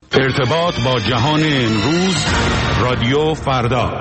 ارتباط با جهان امروز، رادیو فردا.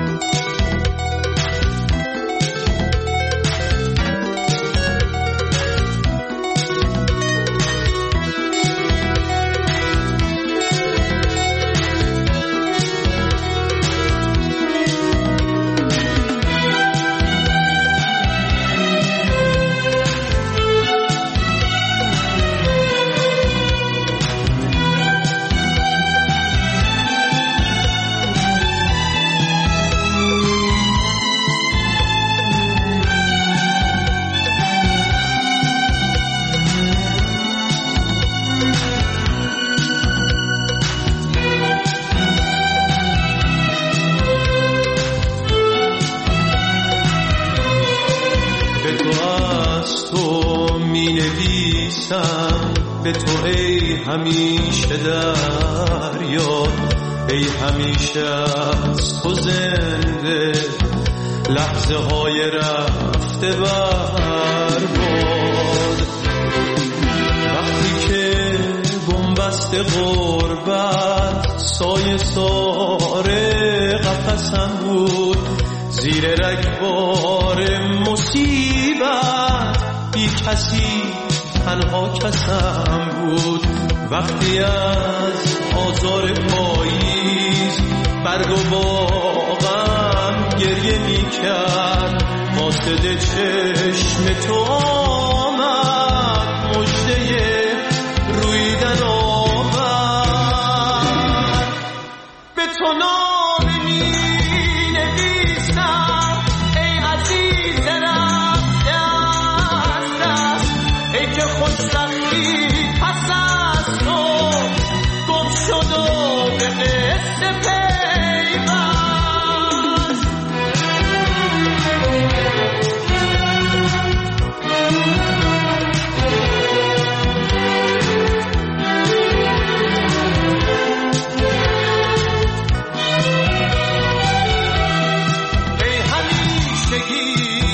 به تو ای همیشه در یاد، ای همیشه از تو زنده، لحظه های رفته برباد. وقتی که بنبست غربت سایه ساره قفسم بود، زیر رگبار مصیبت بی کسی تنها کسم بود. وقتی از آزار پاییز برگ و باغم گریه می کرد، قاصد چشم تو آمد، مژده رویدن آمد. به تو نامه می نویسم ای عزیز رفته از دست، ای که خوشبختی پس از تو گم شد و به قصه پیوست. ای همیشگی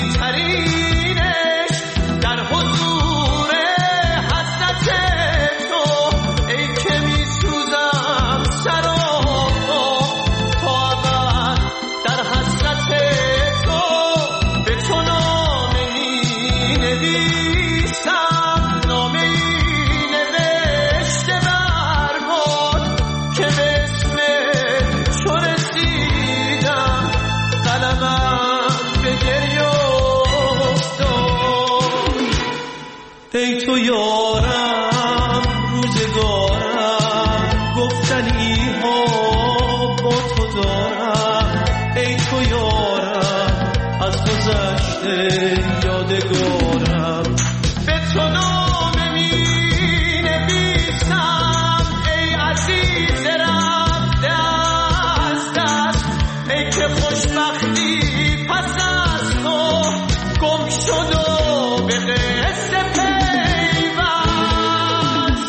ترینش در حضور حضرت تو، ای که می سوزم سراپا تا ابد در حضرت تو. به تو نامه می نویسم، نامه ای نوشته برباد، که به اسم تو رسیدم، قلمم به گریه افتاد. ای تو یارم روزگارم، گفتنی ها با تو دارم. ای تو یارم از گذشته یادگارم. به تو نامه می نویسم ای عزیز رفته از دست، ای که خوشبختی پس از تو گم شد و به قصه پیوست.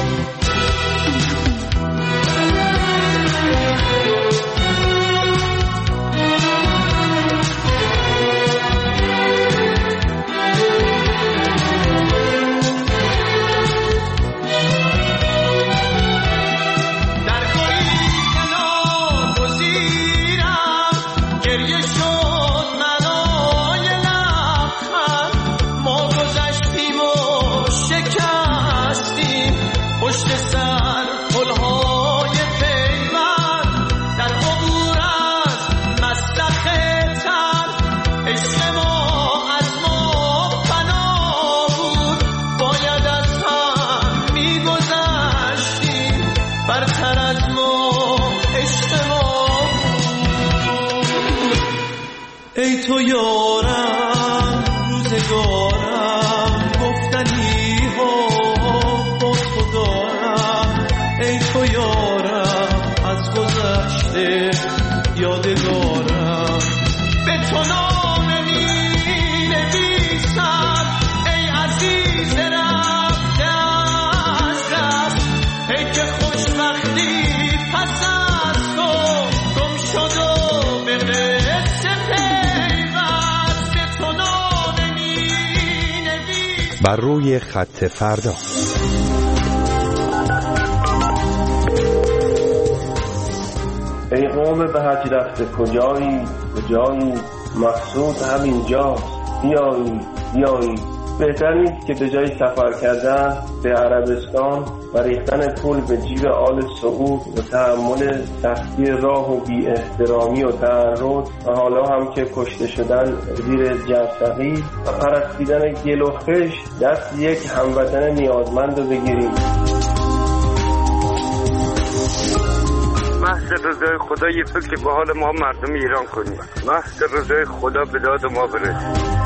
در گریه ناگزیرم گریه شد منای لبخند، ما گذشتیم و شکستیم پشت سر پلهای پیوند، در عبور از مسلخ تر عشق ما از ما فنا بود، باید از هم میگذشتیم، برتر از ما عشق ما بود. ای تو یارم روزگارم، گفتنی ها با تو دارم. ای تو یارم از گذشته یادگارم. به تو نامه می نویسم ای عزیز رفته از دست، ای که خوشبختی پس از تو گم شد و به قصه پیوست. به تو نامه می نویسم. بر روی خط فردا. ای قوم به حج رفته کجایی کجایی، مقصود همینجاست بیایی. بهتر نیست که به جای سفر کردن به عربستان و ریختن پول به جیب آل سعود و تحمل سختی راه و بی احترامی و تعرض و حالا هم که کشته شدن زیر جرثقیل و پرستیدن گل و خشت دست یک هموطن نیازمند رو بگیریم. محض رضای خدا یه فکر به حال ما مردم ایران کنیم. محض رضای خدا به داد ما برسید.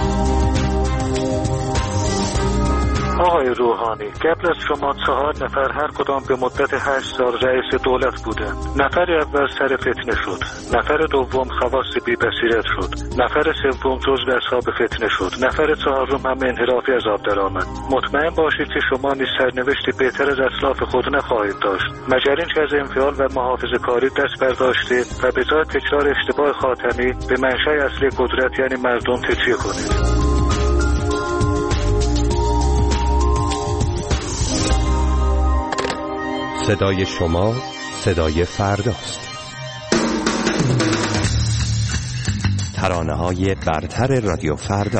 آقای روحانی، قبل از شما 4 نفر هر کدام به مدت 8 سال رئیس دولت بودند. نفر اول سر فتنه شد، نفر دوم خواص بی بصیرت شد، نفر سوم جزو اصحاب فتنه شد، نفر چهارم هم انحرافی از آب درآمد. مطمئن باشید که شما نیز سرنوشتی بهتر از اسلاف خود نخواهید داشت، مگر اینکه از انفعال و محافظه کاری دست برداشتید و به جای تکرار اشتباه خاتمی به منشأ اصلی قدرت یعنی مردم تکیه کنید. صدای شما صدای فرداست. ترانه‌های برتر رادیو فردا.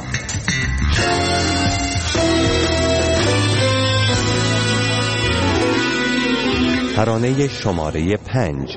ترانه شماره 5.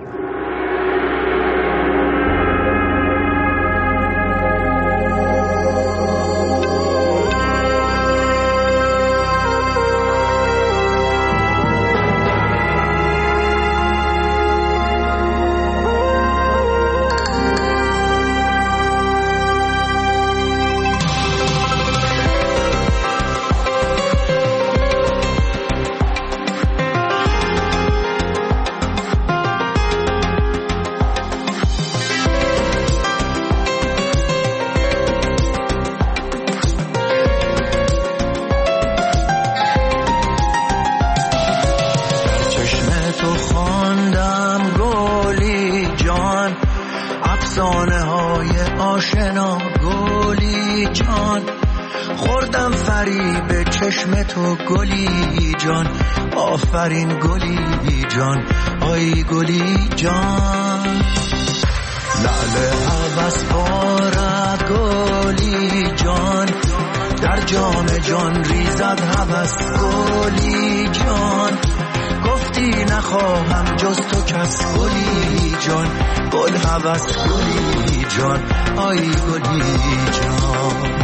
آشنا گلی جان، خوردم فریب چشم تو گلی جان، آفرین گلی جان، آی گلی جان. لعل هوس بارد گلی جان، در جام جان ریزد هوس گلی جان. گفتی نخواهم جز تو کس گلی جان، گل هوس گلی جان، آی گلی جان.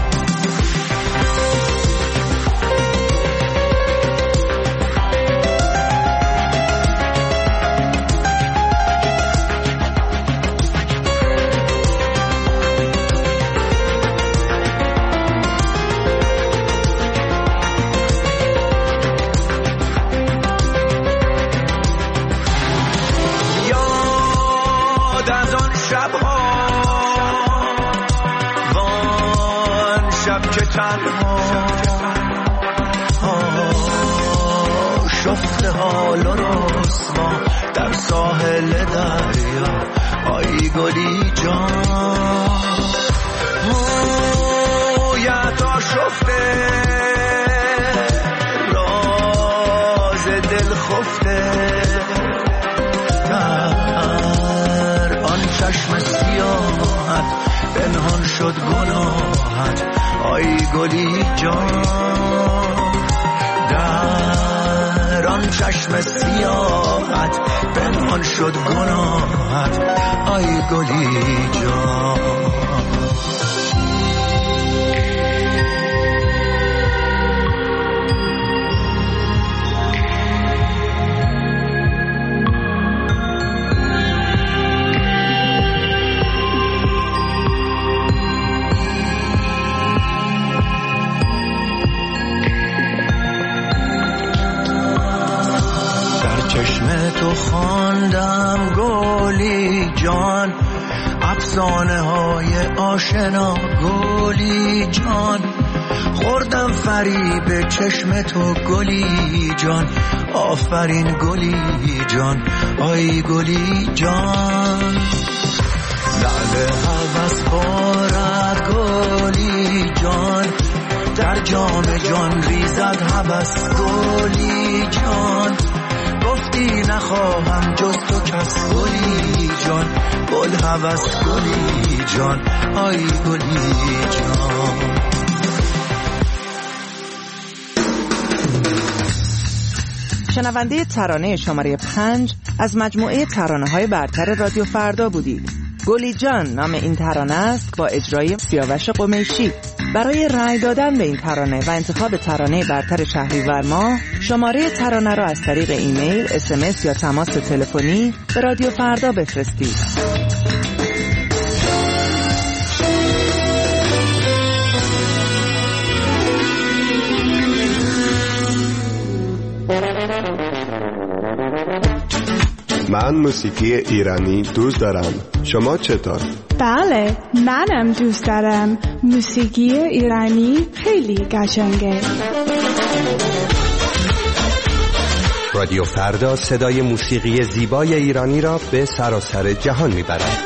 شفت حال و رسوا در ساحل دریا، آی گلی جان. مویت آشفته راز دل خفته، در آن چشم سیاحت پنهان شد گناهت، آی گلی جان. در آن چشم سیاحت پنهان شد گناهت، آی گلی جان. چشم تو خواندم گلی جان، افسانه های آشنا گلی جان. خوردم فریب چشم تو گلی جان، آفرین گلی جان، آی گلی جان. لعل هوس بارد گلی جان، در جام جان ریزد هوس گلی جان. گفتی نخواهم جز تو کس هوس گلی جان گل هوس گلی جان آی گلی جان. شنونده ترانه شماره 5 از مجموعه ترانه‌های برتر رادیو فردا بودید. گلی جان نام این ترانه است با اجرای سیاوش قمیشی. برای رأی دادن به این ترانه و انتخاب ترانه برتر شهریور ماه شماره ترانه را از طریق ایمیل، SMS یا تماس تلفنی به رادیو فردا بفرستید. من موسیقی ایرانی دوست دارم. شما چطور؟ بله، منم دوست دارم. موسیقی ایرانی خیلی قشنگه. رادیو فردا صدای موسیقی زیبای ایرانی را به سراسر جهان میبرد.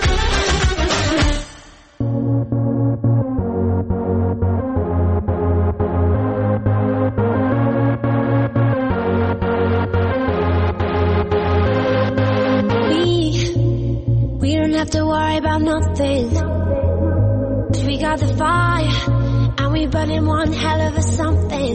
Have to worry about nothing, 'cause we got the fire and we burning one hell of a something.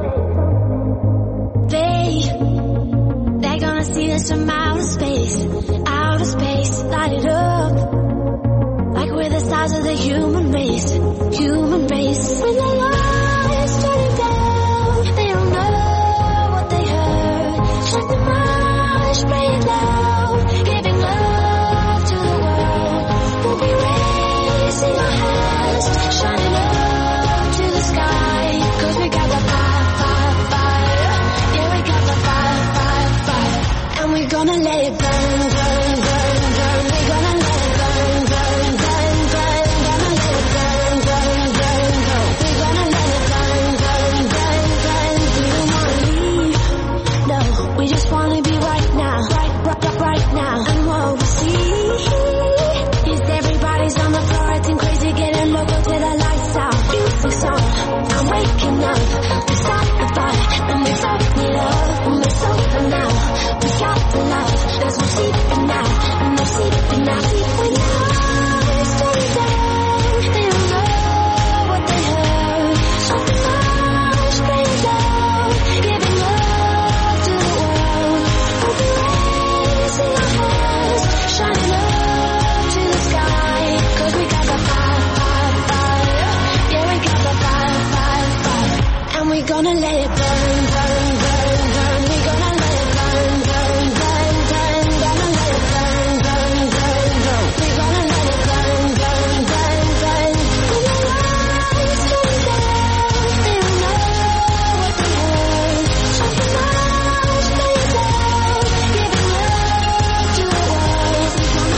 They're gonna see us from outer space, light it up like we're the stars of the human race. When the lights turning down, they don't know what they heard. Shut the marsh, play it loud, giving love to the world. We'll be raising our hands, shining up to the sky, 'cause we got the fire. Yeah, we got the fire. And we're gonna let it burn. We're gonna let it burn. Gonna let it burn. We're gonna let it burn. We don't wanna leave. No, we just wanna be right now. Right now. And what we see is everybody's on the floor acting crazy, getting loco till the lights out. Music's on, I'm waking up. We start the fire and we start the love. And we're sober now, we got the love. There's no sleeping now, and no sleeping now. When the lights turn down, they don't know what they heard. Shut the marsh, play it loud, giving love to the world. We'll be raising our hands, shining up to the sky, 'cause we got the fire. Yeah, we got the fire. And we're gonna let it burn. We're gonna let it burn. Gonna let it burn. We're gonna let it burn. When the lights turn down, they don't know what they heard. Shut the marsh, play it loud, giving love to the world.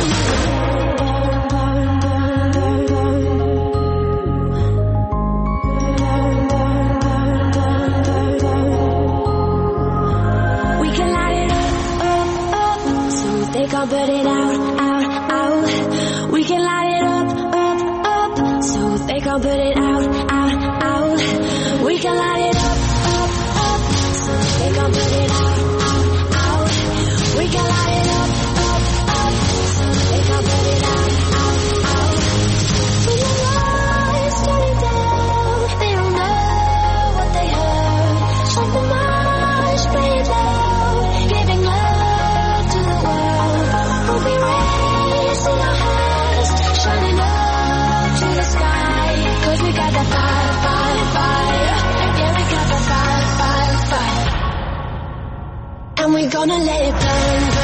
We can light it up, so they can't put it out. We can light it up, so they can't put it out. We can light it up, so they can't put it out. We can light it up, so they can't put it out. When the lights turn down, they don't know what they heard. Shut the marsh, play it loud, giving love to the world. We'll be raising our hands, shining up to the sky, 'cause we got the fire. Yeah, we got the fire. And we're gonna let it burn.